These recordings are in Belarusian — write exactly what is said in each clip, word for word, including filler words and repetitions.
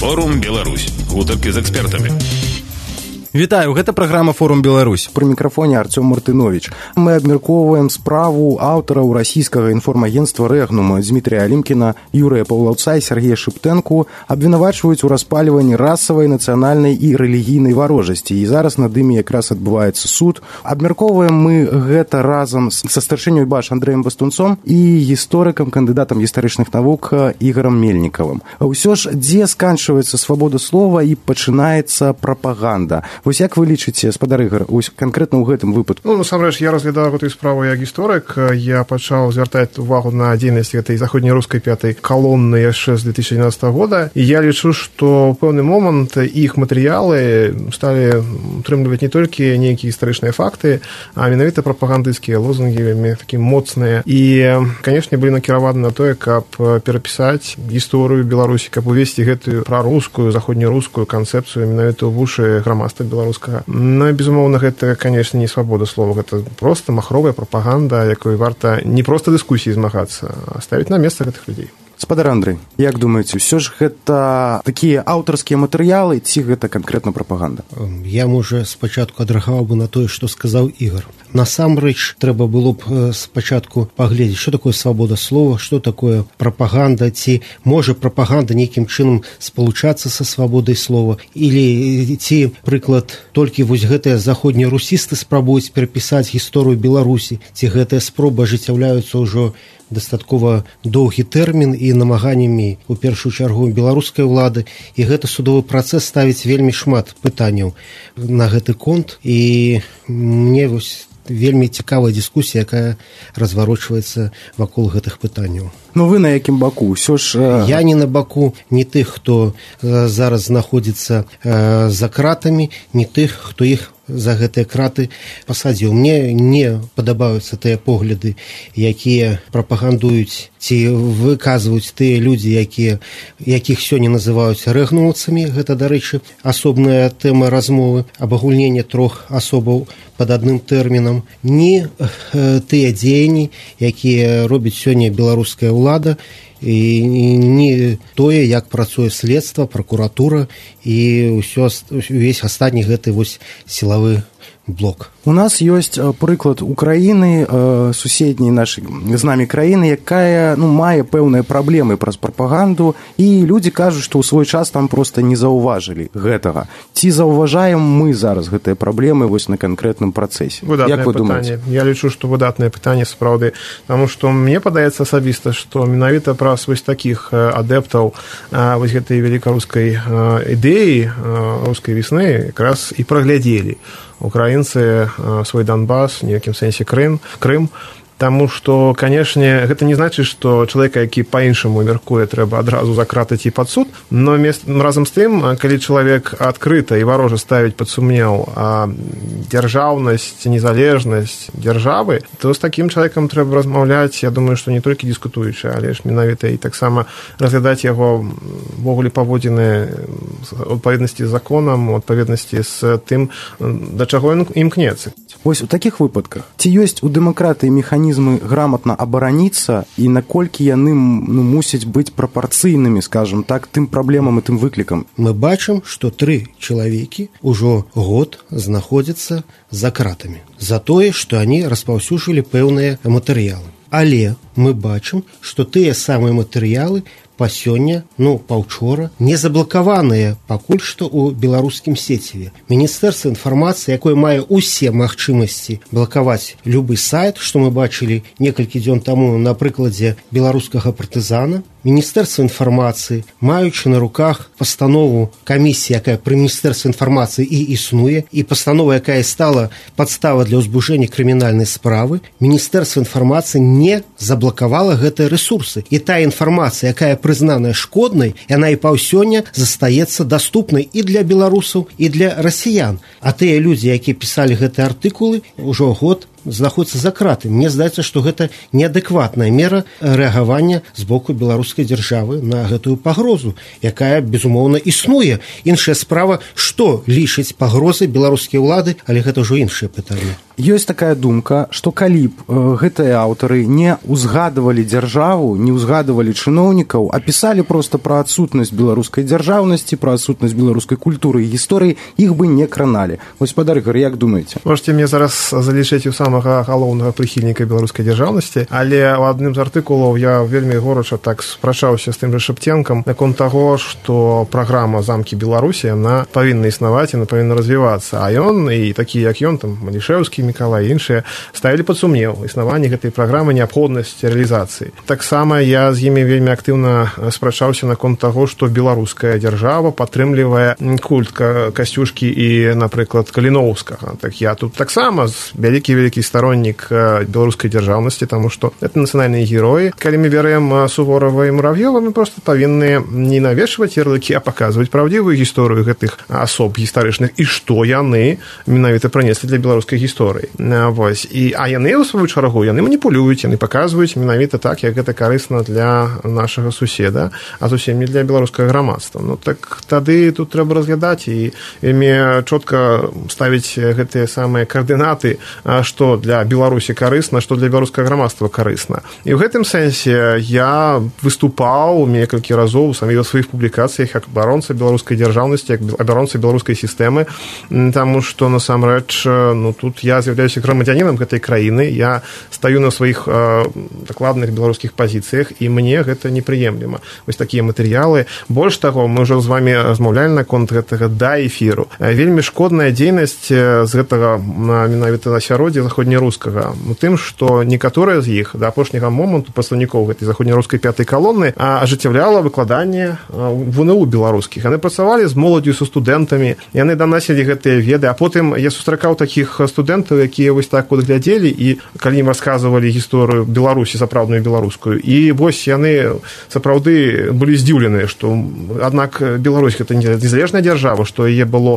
Форум Беларусь. Гутаркі з экспертамі. Вітаю, гэта праграма «Форум Беларусь». Пры мікрафоне Артём Мартынович. Мы абмяркоўваем справу аўтараў расійскага інформагенцтва «Рэгнум» Дмітрия Алімкіна, Юрыя Паўлаўца і Сергея Шыптэнку абвінавачваюць у распальванні расавай, нацыянальнай і рэлігійнай варожасці. І зараз над імі якраз адбываецца суд. Абмяркоўваем мы гэта разам са старшынёй БАШ Андрэем Бастунцом і гісторыкам, кандыдатам гістарычных навук Ігарам Мельнікавым. Усё ж, дзе сканчваецца свабода слова і пачынаецца прапаганда? Вось як вы лічыце, спадар Ігар, канкрэтна ў гэтым выпадку? Ну, насамрэч, я разглядаў гэтую справу як гісторык. Я пачаў звяртаць увагу на дзейнасць гэтай заходнерускай пятай калоны яшчэ з две тысячи двенадцатого года. І я лічу, што ў пэўны момант іх матэрыялы сталі утрымліваць не толькі нейкія гістарычныя факты, а менавіта прапагандысцкія лозунгі, вельмі такія моцныя. І, канешне, былі накіраваны на тое, каб перапісаць гісторыю Беларусі, каб увесці гэтую прарускую, заходнерускую канцэпцыю менавіта ў вушы грамадства беларускага. Ну, безумоўна, гэта, конечно, не свабода слова, гэта просто махровая прапаганда, якой варта не проста дыскусіі змагацца, а ставіць на месца гэтых людзей. Спадар Андрэй, як думаеце, ўсё ж гэта такія аўтарскія матэрыялы, ці гэта канкрэтна прапаганда? Я, можа, спачатку адрэагаваў бы на тое, што сказаў Ігар. Насамрэч, трэба было б спачатку паглядзець, што такое свабода слова, што такое прапаганда, ці можа прапаганда нейкім чынам спалучацца са свабодай слова, или ці, прыклад, толькі вось гэтыя заходнерусісты спрабуюць перапісаць гісторыю Беларусі, ці гэтыя спробы ажыццяўляюцца ўжо дастаткова доўгі тэрмін і намаганнямі, у першую чаргу, беларускай улады, і гэты судовы працэс ставіць вельмі шмат пытанняў на гэты конт, і мне вось вельмі цікавая дыскусія, якая разварочваецца вакол гэтых пытанняў. Ну вы на якім баку? Ўсё ж... Я не на баку не тых, хто зараз знаходзіцца за кратамі, не тых, хто іх за гэтыя краты пасадзіў. Мне не падабаюцца тыя погляды, якія прапагандуюць ці выказваюць тыя людзі, якія, якіх сёння называюць рэгнумаўцамі. Гэта, дарэчы, асобная тэма размовы, абагульнення трох асобаў пад адным тэрмінам. Не тыя дзеянні, якія робіць сёння беларуская ўлада, і не тое, як працуе следства, пракуратура і ўсё, увесь астатні гэты вось сілавы блок. У нас ёсць прыклад Украіны, суседняй нашай з намі краіны, якая ну, мае пэўныя праблемы праз прапаганду, і людзі кажуць, што ў свой час там проста не заўважылі гэтага. Ці заўважаем мы зараз гэтыя праблемы вось на канкрэтным працэсе? Выдатнае Як вы пытанне. думаеце? Я лічу, што выдатнае пытанне сапраўды, таму што мне падаецца асабіста, што менавіта праз вось такіх адэптаў вось гэтай велікарускай ідэі рускай весны якраз і праглядзелі украінцы свой Донбас, в некім сэнсе Крым, Крым, таму што, канешне, гэта не значыць, што чалавека, які па-іншаму мяркуе, трэба адразу закратаць і пад суд, но мест, разам з тым, калі чалавек адкрыта і варожа ставіць пад сумнеў дзяржаўнасць, незалежнасць дзяржавы, то з такім чалавекам трэба размаўляць, я думаю, што не толькі дыскутуючы, але ж менавіта і таксама разглядаць яго ввогуле паводзіны ў адпаведнасці з законам, у адпаведнасці з тым, да чаго ён імкнецца. Вось у такіх выпадках, ці ёсць у дэмакратыі механізмы грамотна абараніцца і наколькі яны ну, мусяць быць прапарцыйнымі, скажем так, тым праблемам і тым выклікам? Мы бачым, што тры чалавекі ўжо год знаходзяцца за кратамі за тое, што они распаўсюджвалі пэўныя матэрыялы. Але мы бачым, што тыя самыя матэрыялы па сёння, ну, паўчора, не заблакаваныя пакуль што ў беларускім сеціве. Міністэрства інфармацыі, якое мае ўсе магчымасці блакаваць любы сайт, што мы бачылі некалькі дзён таму на прыкладзе беларускага партызана, Міністэрства інфармацыі, маючы на руках пастанову камісіі, якая пры Міністэрстве інфармацыі і існуе, і пастанова, якая стала падстава для ўзбуджэння крымінальнай справы, Міністэрства інфармацыі не заблакавала гэтыя рэсурсы. І тая інфармацыя, якая прызнаная шкоднай, яна і паўсёння застаецца даступнай і для беларусаў, і для расіян. А тыя людзі, якія пісалі гэтыя артыкулы, ужо год знаходзяцца за кратамі. Мне здаецца, што гэта неадэкватная мера рэагавання з боку беларускай дзяржавы на гэтую пагрозу, якая, безумоўна, існуе. Іншая справа, што лічыць пагрозай беларускія ўлады, але гэта ўжо іншае пытанне. ёсць такая думка, што калі б гэтыя аўтары не ўзгадывалі дзяржаву, не ўзгадывалі чыноўнікаў, а пісалі проста пра адсутнасць беларускай дзяржаўнасці, пра адсутнасць беларускай культуры і гісторыі, іх бы не краналі. Гаспадар Ігор, як думаеце? Можете мне зараз залічыць у самага галоўнага прыхільніка беларускай дзяржаўнасці, але ў адным з артыкулаў я вельмі горача так спрачаўся з тым жа Шэпценкам наконт таго, што праграма «Замкі Беларусі», яна павінна існаваць, яна павінна развівацца, а ён і такі, як ён, там, Малішэўскі, Мікалай і іншыя, ставілі пад сумнеў існаванне гэтай праграмы, неабходнасць рэалізацыі. Таксама я з імі вельмі актыўна спрачаўся наконт таго, што беларуская дзяржава падтрымлівае культ Касцюшкі і, напрыклад, Каліноўскага. Так я тут таксама вялікі-вялікі староннік беларускай дзяржаўнасці, таму што гэта нацыянальныя героі. Калі мы бярэм Суворава і Мурав'ёва, мы проста павінны не навешваць ярлыкі, а паказваць праўдзівую гісторыю гэтых асоб гістарычных і што яны менавіта прынеслі для беларускай гісторыі. Вось. І, а яны, у сваю чаргу, яны маніпулююць, яны паказваюць менавіта так, як гэта карысна для нашага суседа, а зусім не для беларускага грамадства. Ну, так тады тут трэба разглядаць і вельмі чётка ставіць гэтыя самыя каардынаты, што для Беларусі карысна, што для беларускага грамадства карысна. І ў гэтым сэнсе я выступаў некалькі разоў самі ў сваіх публікацыях як абаронца беларускай дзяржаўнасці, як абаронца беларускай сістэмы, таму што, насамрэч, ну, тут я з'яўляюся грамадзянінам гэтай краіны, я стаю на сваіх э, дакладных беларускіх пазіцыях, і мне гэта непрыемлема. Вось такія матэрыялы. Больш таго, мы ўжо з вамі размаўлялі наконт гэтага да эфіру. Вельмі шкодная дзейнасць з гэтага менавіта асяроддзя заходнерускага у тым, што некаторыя з іх да апошняга моманту прадстаўнікоў гэтай заходнерускай пятай калоны ажыццяўляла выкладанне в УНУ беларускіх. Яны працавалі з моладдзю, са студэнтамі, яны данасілі гэтыя веды, а потым я сустракаў такіх студэнтаў, якія вось так вот глядзелі і калі ім расказвалі гісторыю Беларусі, сапраўдную беларускую. І вось яны сапраўды былі здзіўленыя, што аднак Беларусь гэта незалежная дзяржава, што яе было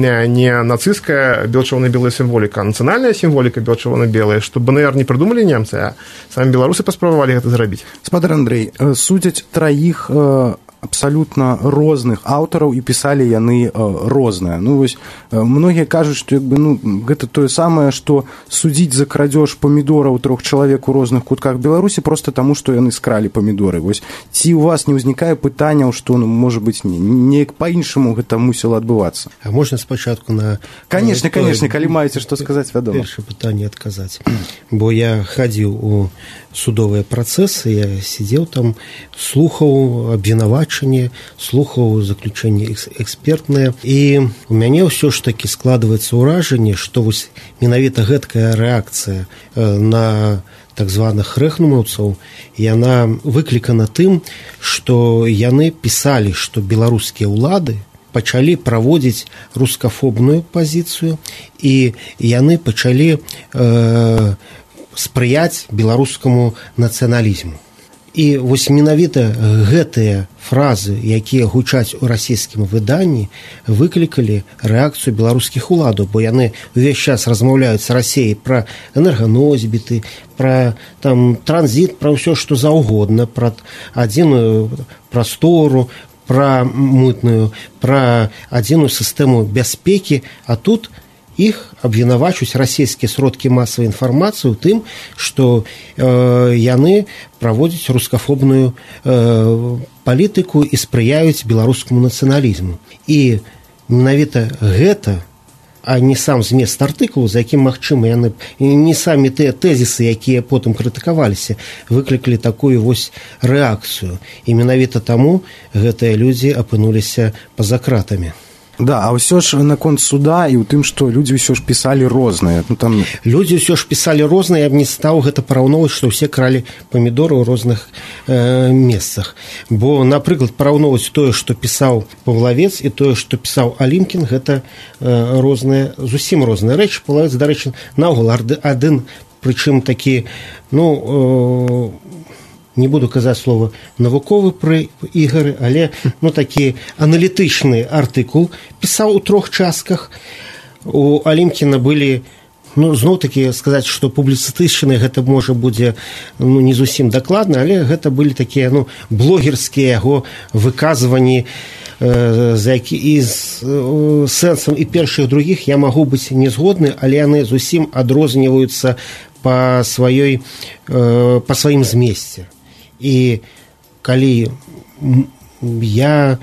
не нацысцкая бело-чырвона-белая сімволіка, а нацыянальная сімволіка бело-чырвона-белая, што БНР не прыдумалі немцы, а самі беларусы паспрабавалі гэта зрабіць. Гаспадар Андрэй, судзяць траіх абсалютна розных аўтараў і пісалі яны э, розныя. Ну, вось, э, многія кажуць, што як бы, ну, гэта тое самае, што судзіць за крадзеж памідораў трох чалавек у розных кутках Беларусі проста таму, што яны скралі памідоры. Вось, ці ў вас не ўзнікае пытанняў, што, ну, можа быць, неяк па-іншаму гэта мусіла адбывацца? А можна спачатку на... Канешне, канешне, калі маеце што сказаць, вядома. Першае пытанне адказаць. Бо я хадзіў у судовыя працэсы, я сидзеў там, слухаў абвінавачанне, слухаў заключэнне экспертнае, і у мяне ўсё ж такі складваецца ўражанне, што вось менавіта гэткая рэакцыя на так званых рэхнумаўцаў, яна выклікана тым, што яны пісалі, што беларускія ўлады пачалі праводзіць рускафобную пазіцыю, і яны пачалі э, спрыяць беларускаму нацыяналізму. І вось менавіта гэтыя фразы, якія гучаць у расійскім выданні, выклікалі рэакцыю беларускіх уладаў, бо яны ўвесь час размаўляюць з Расіяй пра энерганосьбіты, пра там транзіт, пра ўсё, што заўгодна, пра адзіную прастору, пра мытную, пра адзіную сістэму бяспекі, а тут іх абвінавачваюць расійскія сродкі масавай інфармацыі ў тым, што э, яны праводзяць рускафобную э, палітыку і спрыяюць беларускаму нацыяналізму. І менавіта гэта, а не сам змест артыкулу, за якім, магчыма, яны не самі тыя тэзісы, якія потым крытыкаваліся, выклікалі такую вось рэакцыю. І менавіта таму гэтыя людзі апынуліся па-за кратамі. Да, а ўсё ж наконт суда і ў тым, што людзі ўсё ж пісалі розныя. Ну, там... Людзі ўсё ж пісалі розныя, я б не стаў гэта параўноўваць, што ўсе кралі памідоры ў розных э, месцах. Бо, напрыклад, параўноўваць тое, што пісаў Павлавец, і тое, што пісаў Алімкін, гэта э, розныя, зусім розныя рэчы. Павлавец, дарэчы, наогул адзін, прычым такі, ну... Э, не буду казаць слова навуковы пры Ігары, але ну, такі аналітычны артыкул пісаў у трох частках. У Алімкіна былі Ну, зноў-такі сказаць, што публіцыстычны гэта можа будзе ну, не зусім дакладна, але гэта былі такія ну, блогерскія яго выказванні, э, за які і з э, сэнсам і першых другіх я магу быць не згодны, але яны зусім адрозніваюцца па сваёй, э, па сваім змесце. І калі я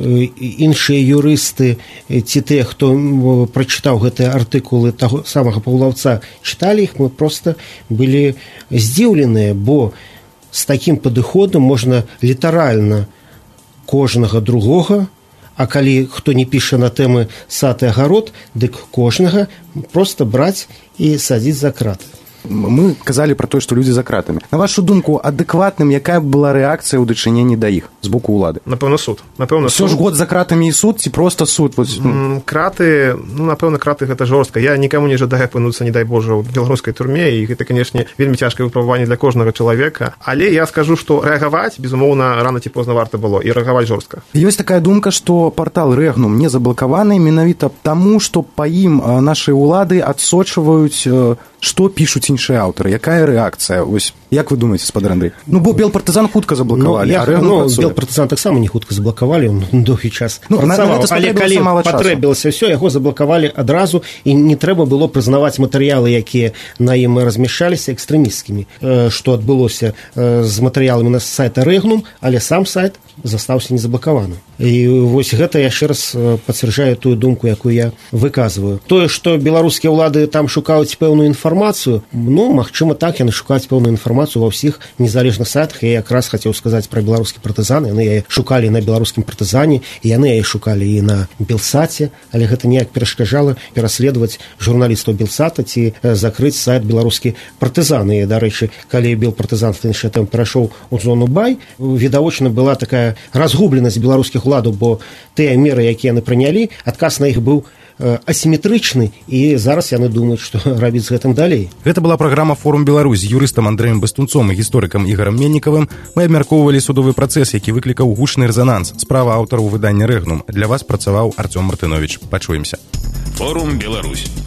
іншыя юрысты ці тыя, хто прачытаў гэтыя артыкулы таго самага Паўлаўца, чыталі іх, мы проста былі здзіўленыя, бо з такім падыходам можна літаральна кожнага другога, а калі хто не піша на тэмы сад і агарод, дык кожнага проста браць і садзіць за краты. Мы казалі пра тое, што людзі за кратамі. На вашу думку, адэкватным якая была рэакцыя ў дачыненні да іх з боку ўлады? Напэўна, суд. Напэўна, Всё ж год за кратамі і суд, ці проста суд? Вось, ну. Краты, ну, напэўна, краты гэта жорстка. Я нікому не жадаю апынуцца, не дай Божа, ў беларускай турме, і гэта, канешне, вельмі цяжкае выпрабаванне для кожнага чалавека. Але я скажу, што рэагаваць, безумоўна, рана ці позна варта было, і рэагаваць жорстка. Ёсць такая думка, што партал Рэгнум не заблакаваны менавіта таму, што па ім нашыя ўлады адсочваюць, што пішуць іншыя аўтары. Якая рэакцыя? Ось, як вы думаеце, спадар Андрэй? Ну, бо Белпартызан хутка заблакавалі, ну, я, а Рэгнум ну, працуе. Белпартызан таксама не хутка заблакавалі, он доўгі час ну, працаваў, але калі патрэбілася ўсё, яго заблакавалі адразу, і не трэба было прызнаваць матэрыялы, якія на ім размяшчаліся экстрэмісцкімі, што адбылося з матэрыяламі на сайта Рэгнум, але сам сайт застаўся незаблакаваным. І вось гэта яшчэ раз пацвярджае тую думку, якую я выказваю. Тое, што беларускія ўлады там шукаюць пэўную інфармацыю, ну, магчыма, так, яны шукаюць пэўную інфармацыю ва ўсіх незалежных сайтах. Я якраз хацеў сказаць пра беларускі партызан, яны яе шукалі на беларускім партызане, і яны яе шукалі і на Белсаце, але гэта неяк перашкаджала пераследаваць журналістаў Белсата ці закрыць сайт беларускі партызан. І, дарэчы, калі Белпартызан тым перайшоў у зону Бай, відавочна была такая разгубленасць беларускіх уладаў, бо тыя меры, якія яны прынялі, адказ на іх быў асіметрычны, і зараз яны думаюць, што рабіць з гэтым далей. Гэта была праграма «Форум Беларусь» з юрыстам Андрэем Бастунцом і гісторыкам Ігарам Меннікавым. Мы абмяркоўвалі судовы працэс, які выклікаў гучны рэзананс. Справа аўтараў выдання «Рэгнум». Для вас працаваў Арцём Мартынович. Пачуемся. «Форум Беларусь».